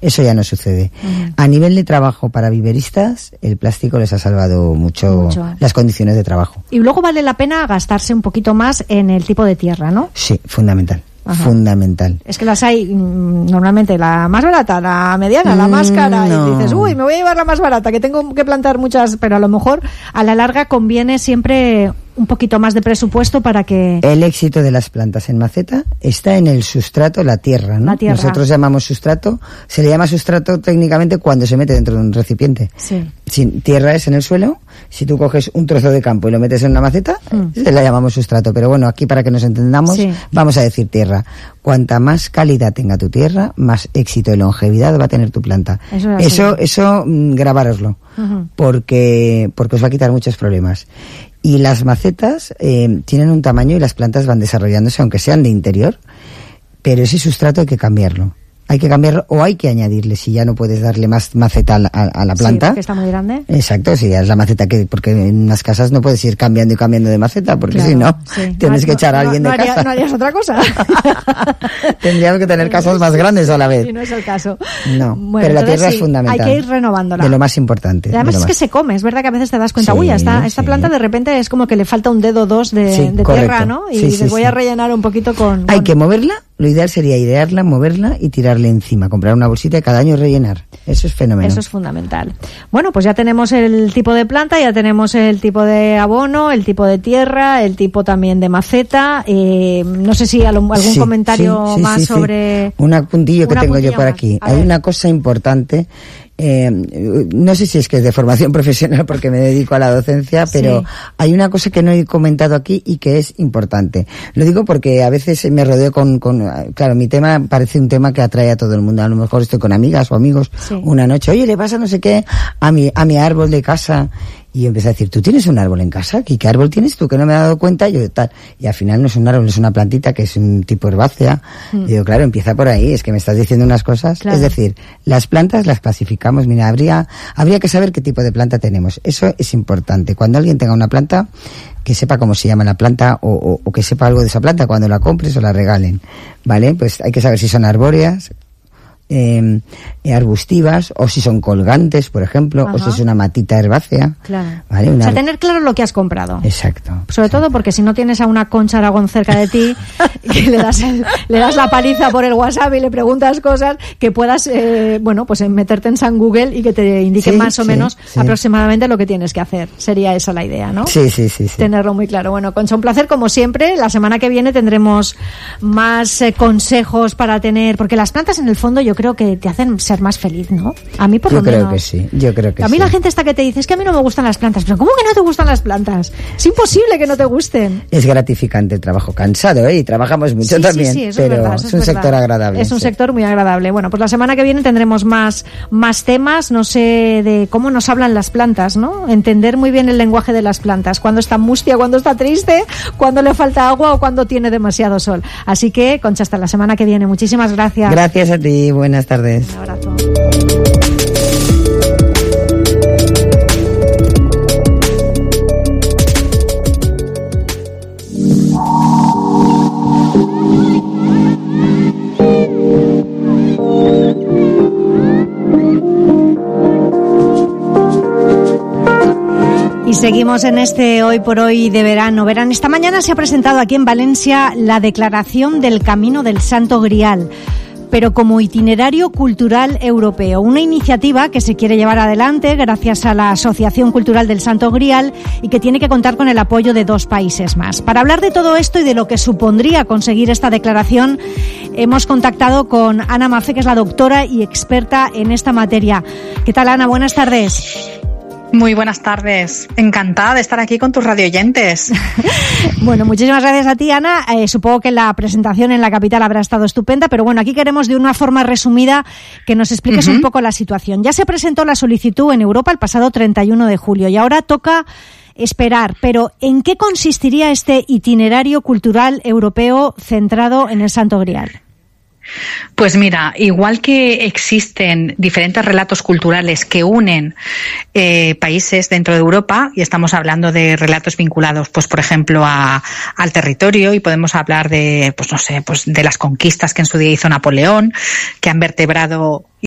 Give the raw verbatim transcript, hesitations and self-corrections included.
Eso ya no sucede. Uh-huh. A nivel de trabajo para viveristas, el plástico les ha salvado mucho, mucho las condiciones de trabajo. Y luego vale la pena gastarse un poquito más en el tipo de tierra, ¿no? Sí, fundamental. Ajá. Fundamental. Es que las hay mmm, normalmente la más barata, la mediana, la más cara, no. Y dices, uy, me voy a llevar la más barata, que tengo que plantar muchas, pero a lo mejor a la larga conviene siempre un poquito más de presupuesto para que... El éxito de las plantas en maceta está en el sustrato, la tierra, ¿no? La tierra. Nosotros llamamos sustrato, se le llama sustrato técnicamente cuando se mete dentro de un recipiente. Sí. Si tierra es en el suelo, si tú coges un trozo de campo y lo metes en una maceta, mm. se la llamamos sustrato. Pero bueno, aquí para que nos entendamos, sí. vamos a decir tierra. Cuanta más calidad tenga tu tierra, más éxito y longevidad va a tener tu planta. Eso, eso, eso mm, grabároslo, uh-huh. porque, porque os va a quitar muchos problemas. Y las macetas eh, tienen un tamaño y las plantas van desarrollándose, aunque sean de interior, pero ese sustrato hay que cambiarlo. Hay que cambiarlo o hay que añadirle, si ya no puedes darle más maceta a la, a la planta. Sí, porque está muy grande. Exacto, si ya es la maceta que, porque en las casas no puedes ir cambiando y cambiando de maceta, porque claro, si no, sí. tienes no, que echar no, a alguien no, de no haría, casa. No harías otra cosa. Tendríamos que tener casas más grandes a la vez. Sí, no es el caso. No, bueno, pero la tierra sí, es fundamental. Hay que ir renovándola. De lo más importante. Y además es más. que se come, es verdad que a veces te das cuenta, sí, uy, esta, esta sí. planta de repente es como que le falta un dedo o dos de, sí, de tierra, ¿no? Y sí, dices, sí, voy sí. a rellenar un poquito con... Hay con... que moverla. Lo ideal sería idearla, moverla y tirarle encima, comprar una bolsita y cada año rellenar. Eso es fenomenal. Eso es fundamental. Bueno, pues ya tenemos el tipo de planta, ya tenemos el tipo de abono, el tipo de tierra, el tipo también de maceta. Eh, no sé si algún sí, comentario sí, sí, más sí, sobre... Sí. Un puntillo que una tengo yo por más. aquí. Hay una cosa importante. Eh, no sé si es que es de formación profesional porque me dedico a la docencia, pero sí. hay una cosa que no he comentado aquí y que es importante. Lo digo porque a veces me rodeo con, con claro, mi tema parece un tema que atrae a todo el mundo. A lo mejor estoy con amigas o amigos sí. una noche, oye, le pasa no sé qué a mi, a mi árbol de casa. Y yo empecé a decir, ¿tú tienes un árbol en casa? ¿Y qué árbol tienes tú? Que no me he dado cuenta. Y yo, tal. Y al final no es un árbol, es una plantita que es un tipo herbácea. Mm. Y digo, claro, empieza por ahí. Es que me estás diciendo unas cosas. Claro. Es decir, las plantas las clasificamos. Mira, habría, habría que saber qué tipo de planta tenemos. Eso es importante. Cuando alguien tenga una planta, que sepa cómo se llama la planta o, o, o que sepa algo de esa planta cuando la compres o la regalen. ¿Vale? Pues hay que saber si son arbóreas, Eh, arbustivas o si son colgantes, por ejemplo, Ajá. o si es una matita herbácea. Claro. ¿Vale? Una... O sea, tener claro lo que has comprado. Exacto. Sobre exacto. todo porque si no tienes a una Concha Aragón cerca de ti, que le das el, le das la paliza por el WhatsApp y le preguntas cosas, que puedas, eh, bueno, pues meterte en San Google y que te indique sí, más o sí, menos sí. aproximadamente lo que tienes que hacer. Sería esa la idea, ¿no? Sí, sí, sí, sí. Tenerlo muy claro. Bueno, Concha, un placer como siempre. La semana que viene tendremos más eh, consejos para tener, porque las plantas en el fondo yo creo que te hacen ser más feliz, ¿no? A mí por yo lo menos. Yo creo que sí, yo creo que a mí sí. la gente está que te dice, es que a mí no me gustan las plantas. Pero ¿cómo que no te gustan las plantas? Es imposible que no te gusten. Es gratificante el trabajo, cansado, ¿eh? Y trabajamos mucho sí, también, sí, sí, eso pero es, verdad, es, es un verdad. sector agradable. Es un sí. sector muy agradable. Bueno, pues la semana que viene tendremos más, más temas, no sé, de cómo nos hablan las plantas, ¿no? Entender muy bien el lenguaje de las plantas. Cuando está mustia, cuando está triste, cuando le falta agua o cuando tiene demasiado sol. Así que, Concha, hasta la semana que viene. Muchísimas gracias. Gracias a ti, buenas tardes. Un abrazo. Y seguimos en este Hoy por Hoy de verano. Verán, esta mañana se ha presentado aquí en Valencia la declaración del Camino del Santo Grial, pero como itinerario cultural europeo. Una iniciativa que se quiere llevar adelante gracias a la Asociación Cultural del Santo Grial y que tiene que contar con el apoyo de dos países más. Para hablar de todo esto y de lo que supondría conseguir esta declaración, hemos contactado con Ana Mafe, que es la doctora y experta en esta materia. ¿Qué tal, Ana? Buenas tardes. Muy buenas tardes. Encantada de estar aquí con tus radioyentes. Bueno, muchísimas gracias a ti, Ana. Eh, supongo que la presentación en la capital habrá estado estupenda, pero bueno, aquí queremos de una forma resumida que nos expliques uh-huh. un poco la situación. Ya se presentó la solicitud en Europa el pasado treinta y uno de julio y ahora toca esperar. Pero, ¿en qué consistiría este itinerario cultural europeo centrado en el Santo Grial? Pues mira, igual que existen diferentes relatos culturales que unen eh, países dentro de Europa, y estamos hablando de relatos vinculados, pues por ejemplo, a, al territorio, y podemos hablar de, pues no sé, pues de las conquistas que en su día hizo Napoleón, que han vertebrado